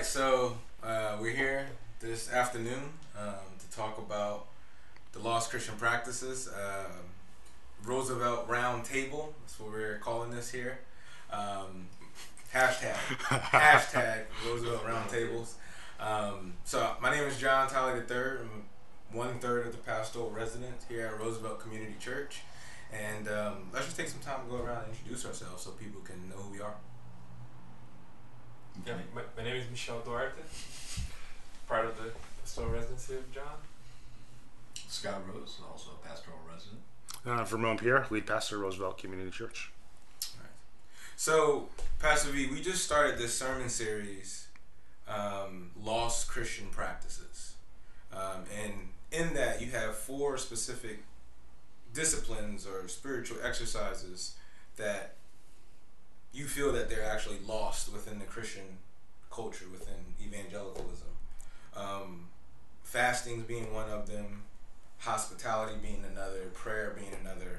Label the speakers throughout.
Speaker 1: right, so we're here this afternoon to talk about the Lost Christian Practices. Roosevelt Round Table, that's what we're calling this here. Hashtag Roosevelt Round Tables. So my name is John Talley III. I'm 1/3 of the pastoral resident here at Roosevelt Community Church. And let's just take some time to go around and introduce ourselves so people can know who we are.
Speaker 2: Yeah, my name is Michel Duarte, part of the pastoral residency of John.
Speaker 3: Scott Rose, also a pastoral resident.
Speaker 4: Vermont Pierre, lead pastor, Roosevelt Community Church.
Speaker 1: All right. So, Pastor V, we just started this sermon series, Lost Christian Practices. And in that, you have 4 specific disciplines or spiritual exercises that you feel that they're actually lost within the Christian culture, within evangelicalism. Fasting being one of them, hospitality being another, prayer being another,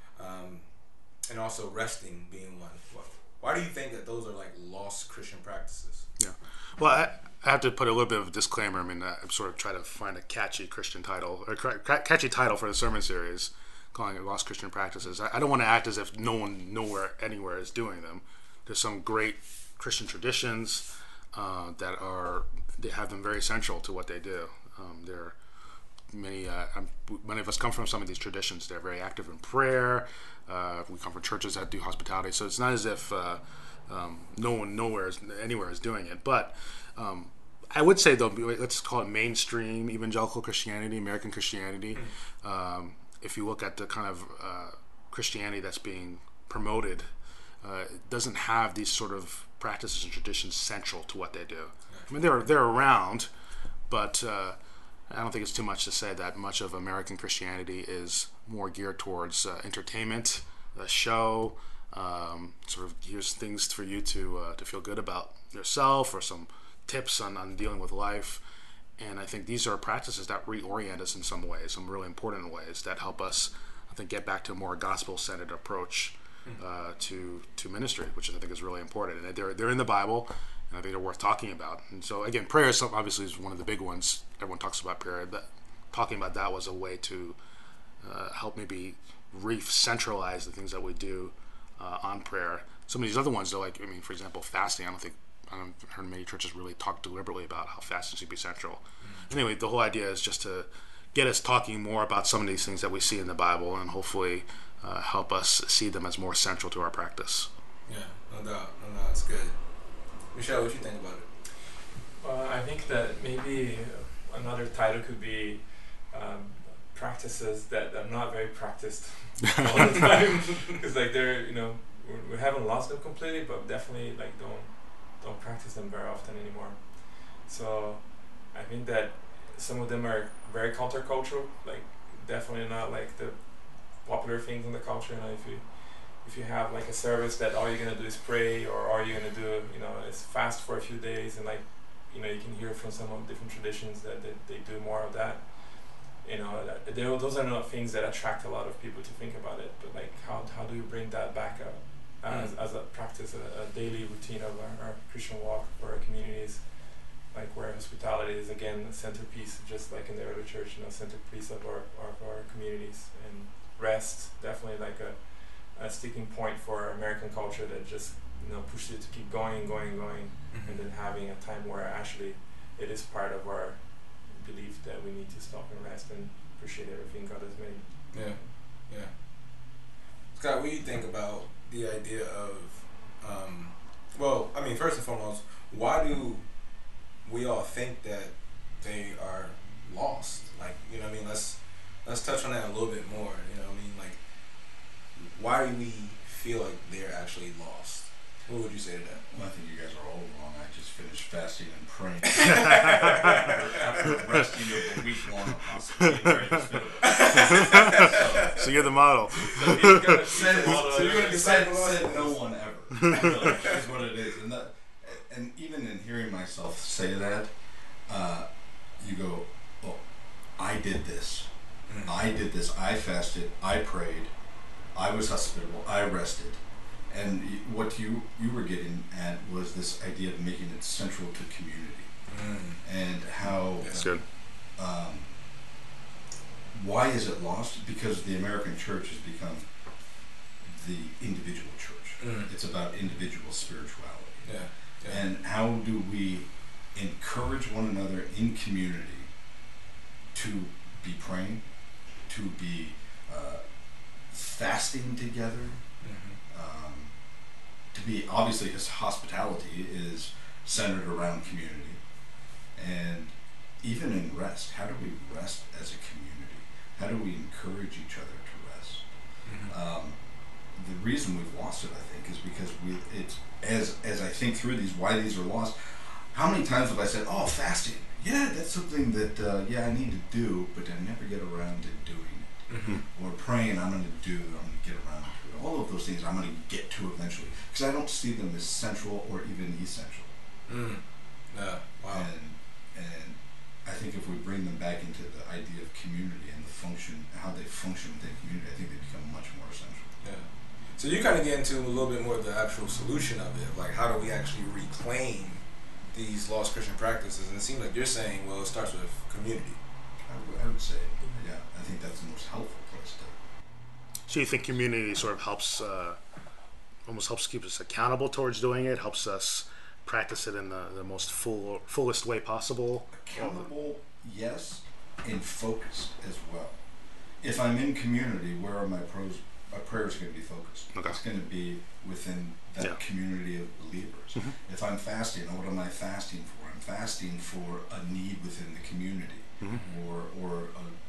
Speaker 1: and also resting being one. Why do you think that those are like lost Christian practices?
Speaker 4: Yeah. Well, I have to put a little bit of a disclaimer. I mean, I'm sort of trying to find a catchy Christian title, or catchy title for the sermon series, calling it Lost Christian Practices. I don't want to act as if no one nowhere anywhere is doing them. There's some great Christian traditions they have them very central to what they do. There are many of us come from some of these traditions. They're very active in prayer. We come from churches that do hospitality, so it's not as if no one anywhere is doing it. But I would say, though, let's call it mainstream evangelical Christianity, American Christianity. If you look at the kind of Christianity that's being promoted, it doesn't have these sort of practices and traditions central to what they do. I mean, they're around, but I don't think it's too much to say that much of American Christianity is more geared towards entertainment, a show, sort of here's things for you to feel good about yourself, or some tips on dealing with life. And I think these are practices that reorient us in some ways, some really important ways that help us, I think, get back to a more gospel-centered approach to ministry, which I think is really important. And they're in the Bible, and I think they're worth talking about. And so, again, prayer obviously is one of the big ones. Everyone talks about prayer, but talking about that was a way to help maybe re-centralize the things that we do on prayer. Some of these other ones, though, like, for example, fasting, I haven't heard many churches really talk deliberately about how fasting should be central. Anyway, the whole idea is just to get us talking more about some of these things that we see in the Bible, and hopefully help us see them as more central to our practice.
Speaker 1: Yeah, no doubt. It's good. Michelle, what you think about it?
Speaker 2: Well, I think that maybe another title could be practices that are not very practiced all the time. Because like they're, we haven't lost them completely, but definitely like don't practice them very often anymore. So I think that some of them are very countercultural, like definitely not like the popular things in the culture. If you have like a service that all you're gonna do is pray, or all you're gonna do is fast for a few days, and like you can hear from some of the different traditions that they do more of that. Those are not things that attract a lot of people to think about it, but like how do you bring that back up as a practice, a daily routine of our Christian walk for our communities, like where hospitality is again a centerpiece, just like in the early church, centerpiece of our communities, and rest definitely like a sticking point for American culture that just pushes you to keep going, and then having a time where actually it is part of our belief that we need to stop and rest and appreciate everything God has made.
Speaker 1: Yeah. Scott, what do you think about the idea of, first and foremost, why do we all think that they are lost? Like, let's touch on that a little bit more. Like, why do we feel like they're actually lost? What would you say to that?
Speaker 3: Well, I think you guys are all wrong. I just finished fasting and praying after resting of a week long, possibly very hospitable.
Speaker 4: So you're the model.
Speaker 3: So you're going to said no one ever. That's what it is. And even in hearing myself say that, you go, oh, I did this. I did this. I fasted. I prayed. I was hospitable. I rested. And what you were getting at was this idea of making it central to community, and how.
Speaker 4: That's good.
Speaker 3: Why is it lost? Because the American church has become the individual church. It's about individual spirituality.
Speaker 1: Yeah.
Speaker 3: And how do we encourage one another in community to be praying, to be fasting together, to be, obviously, because hospitality is centered around community, and even in rest, how do we rest as a community? How do we encourage each other to rest? The reason we've lost it, I think, is because as I think through why these are lost, how many times have I said, oh, fasting, yeah, that's something that, I need to do, but I never get around to doing it. Or praying, I'm going to get around to it. All of those things I'm going to get to eventually, because I don't see them as central or even essential.
Speaker 1: Yeah. Wow.
Speaker 3: And I think if we bring them back into the idea of community and how they function within community, I think they become much more essential.
Speaker 1: Yeah. So you kind of get into a little bit more of the actual solution of it, like how do we actually reclaim these lost Christian practices? And it seems like you're saying, well, it starts with community.
Speaker 3: I would say, yeah, I think that's the most helpful place to.
Speaker 4: So you think community sort of helps, almost helps keep us accountable towards doing it, helps us practice it in the most fullest way possible?
Speaker 3: Accountable, yes, and focused as well. If I'm in community, where are my prayers going to be focused?
Speaker 4: Okay.
Speaker 3: It's going to be within that community of believers. If I'm fasting, what am I fasting for? I'm fasting for a need within the community, or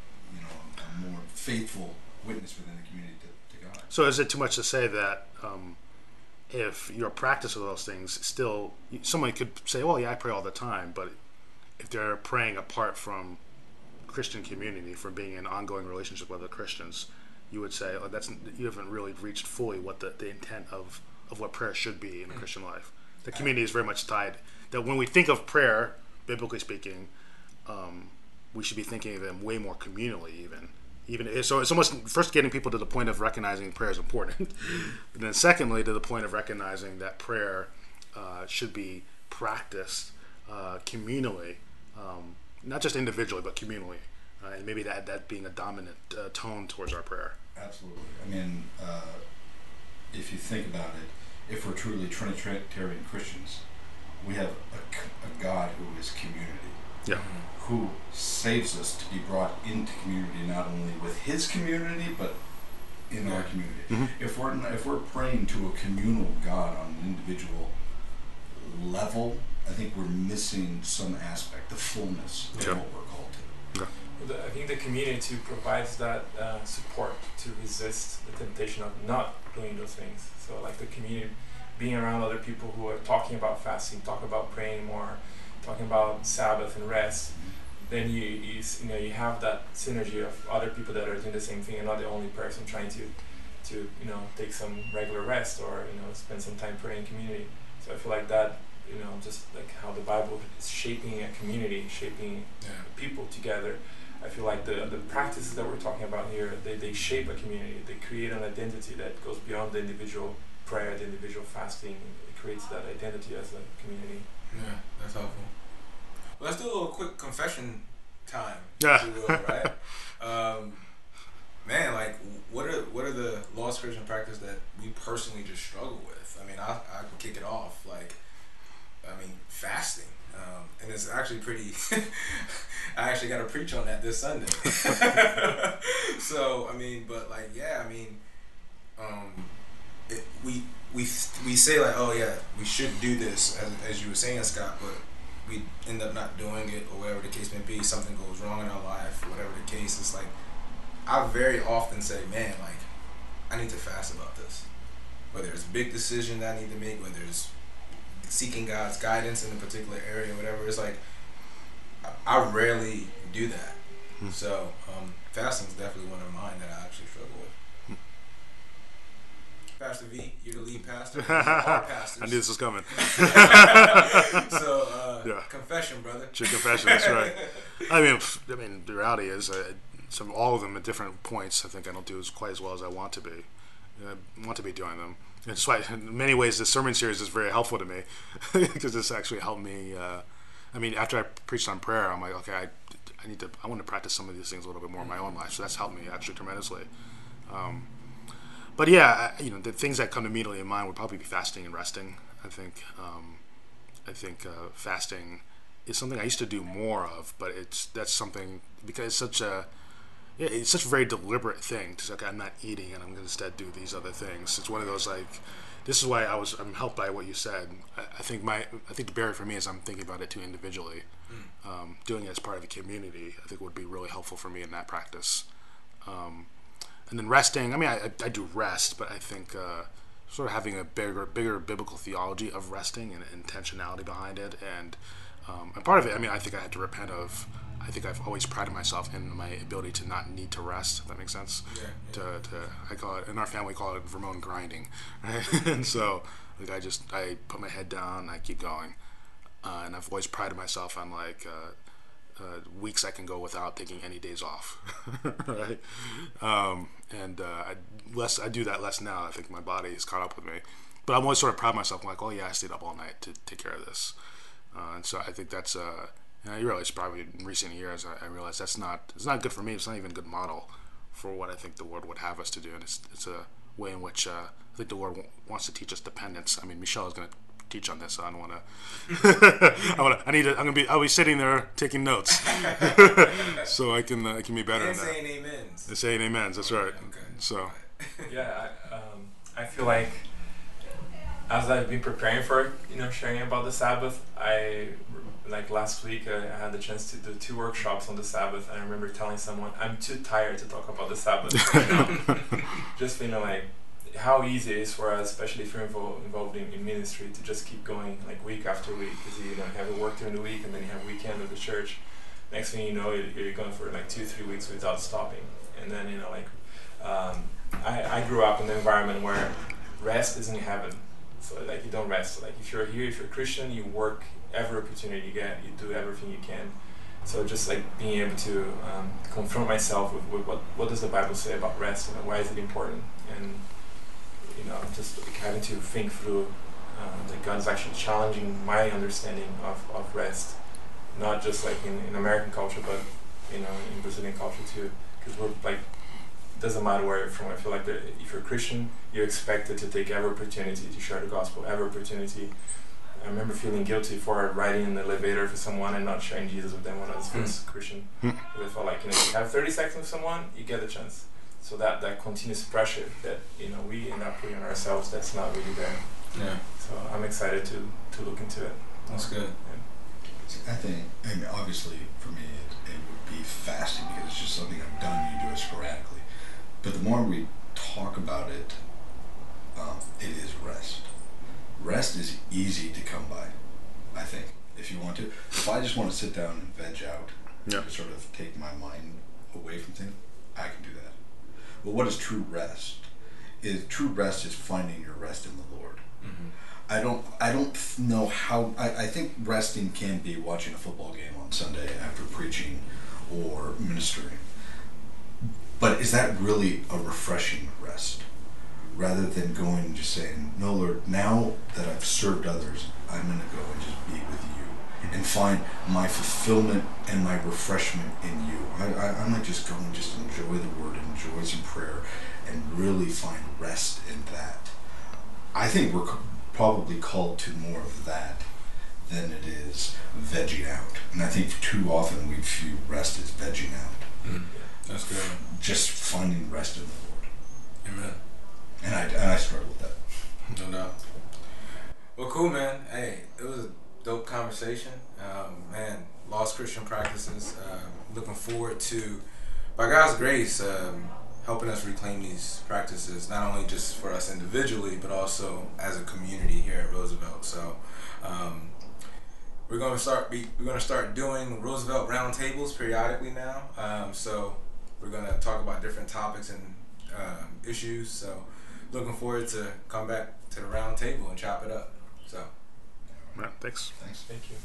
Speaker 3: a more faithful witness within the community to God.
Speaker 4: So is it too much to say that if your practice of those things still, someone could say, well, yeah, I pray all the time, but if they're praying apart from Christian community, from being in ongoing relationship with other Christians, you would say, oh, you haven't really reached fully what the intent of what prayer should be in the Christian life. The community is very much tied. That when we think of prayer, biblically speaking, we should be thinking of them way more communally, so it's almost first getting people to the point of recognizing prayer is important, and then secondly to the point of recognizing that prayer should be practiced communally, not just individually but communally, and maybe that being a dominant tone towards our prayer.
Speaker 3: Absolutely. I mean, if you think about it, if we're truly Trinitarian Christians, we have a God who is community.
Speaker 4: Yeah.
Speaker 3: Who saves us to be brought into community, not only with His community, but in our community. If we're praying to a communal God on an individual level, I think we're missing some aspect, the fullness of what we're called to.
Speaker 4: Okay.
Speaker 2: I think the community provides that support to resist the temptation of not doing those things. So like the community, being around other people who are talking about fasting, talking about praying more, talking about Sabbath and rest, then you have that synergy of other people that are doing the same thing and not the only person trying to take some regular rest or spend some time praying in community. So I feel like that, just like how the Bible is shaping a community, shaping people together. I feel like the practices that we're talking about here, they shape a community. They create an identity that goes beyond the individual prayer, the individual fasting. It creates that identity as a community.
Speaker 1: Yeah, that's helpful. Well, let's do a little quick confession time,
Speaker 4: Yeah.
Speaker 1: if you will, right? Man, like, what are the lost Christian practices that we personally just struggle with? I mean, I can kick it off. Like, fasting. And it's actually pretty... I actually got to preach on that this Sunday. So, we say, like, oh, yeah, we should do this, as you were saying, Scott, but we end up not doing it, or whatever the case may be. Something goes wrong in our life, whatever the case. It's like, I very often say, man, like, I need to fast about this. Whether it's a big decision that I need to make, whether it's seeking God's guidance in a particular area, whatever. It's like, I rarely do that. So, fasting is definitely one of mine that I actually struggle with. Pastor V, you're the lead pastor. Our pastors.
Speaker 4: I knew this was coming.
Speaker 1: So, confession, brother.
Speaker 4: True confession, that's right. I mean, the reality is, all of them at different points, I think I don't do quite as well as I want to be. I want to be doing them. That's why, in many ways, this sermon series is very helpful to me because this actually helped me. I mean, after I preached on prayer, I'm like, okay, I want to practice some of these things a little bit more in my own life. So that's helped me actually tremendously. But yeah, the things that come immediately in mind would probably be fasting and resting. I think fasting is something I used to do more of, but that's something because it's such a very deliberate thing to say, okay, I'm not eating and I'm going to instead do these other things. It's one of those this is why I'm helped by what you said. I think the barrier for me is I'm thinking about it too individually. Doing it as part of a community, I think would be really helpful for me in that practice. And then resting, I mean, I do rest, but I think sort of having a bigger biblical theology of resting and intentionality behind it. And part of it, I mean, I think I had to repent of. I think I've always prided myself in my ability to not need to rest. If that makes sense. Yeah. I call it, in our family, we call it Vermont grinding, right? And so I put my head down, I keep going, and I've always prided myself on weeks I can go without taking any days off, right? I do that less now. I think my body has caught up with me, but I'm always sort of proud of myself. I'm like, oh yeah, I stayed up all night to take care of this, and so I think that's. And I realize probably in recent years, I realize it's not good for me. It's not even a good model for what I think the Lord would have us to do. And it's a way in which I think the Lord wants to teach us dependence. I mean, Michelle is going to teach on this, so I don't want to. I'll be sitting there taking notes, so I can be better.
Speaker 1: And saying amens.
Speaker 4: And saying amens. That's right.
Speaker 1: Okay.
Speaker 4: So.
Speaker 2: Yeah, I feel like as I've been preparing for sharing about the Sabbath, last week I had the chance to do 2 workshops on the Sabbath, and I remember telling someone I'm too tired to talk about the Sabbath. Just how easy it is for us, especially if you're involved in ministry, to just keep going week after week, because you have to work during the week and then you have weekend at the church. Next thing you know, you're going for 2-3 weeks without stopping, and then I grew up in an environment where rest isn't heaven. So you don't rest. If you're here, if you're a Christian, you work every opportunity you get. You do everything you can. So just being able to confront myself with what does the Bible say about rest and why is it important, and just having to think through that God's actually challenging my understanding of rest, not just in American culture, but in Brazilian culture too. Because we're doesn't matter where you're from. I feel that if you're a Christian, you're expected to take every opportunity to share the gospel, every opportunity. I remember feeling guilty for riding in the elevator for someone and not sharing Jesus with them when I was first Christian. Because I felt if you have 30 seconds with someone, you get a chance. So that continuous pressure that we end up putting on ourselves, that's not really there.
Speaker 1: Yeah.
Speaker 2: So I'm excited to look into it.
Speaker 1: That's good.
Speaker 3: I think, and obviously for me, it would be fasting because it's just something I've done. You do it sporadically. But the more we talk about it, it is rest. Rest is easy to come by, I think, if you want to. If I just want to sit down and veg out, to sort of take my mind away from things, I can do that. But what is true rest? True rest is finding your rest in the Lord. Mm-hmm. I don't know how. I think resting can be watching a football game on Sunday after preaching or ministering. But is that really a refreshing rest? Rather than going and just saying, no, Lord, now that I've served others, I'm going to go and just be with you and find my fulfillment and my refreshment in you. I might just go and just enjoy the word, enjoy some prayer, and really find rest in that. I think we're probably called to more of that than it is vegging out. And I think too often we view rest as vegging out.
Speaker 1: Mm. That's good.
Speaker 3: Just finding rest in the Lord.
Speaker 1: Amen.
Speaker 3: And I struggle with that.
Speaker 1: No doubt. Well, cool, man. Hey, it was a dope conversation. Man, Lost Christian Practices. Looking forward to, by God's grace, helping us reclaim these practices, not only just for us individually, but also as a community here at Roosevelt. So, we're gonna start doing Roosevelt roundtables periodically now. So we're gonna talk about different topics and issues. So looking forward to come back to the round table and chop it up. So,
Speaker 4: thanks.
Speaker 2: Thank you.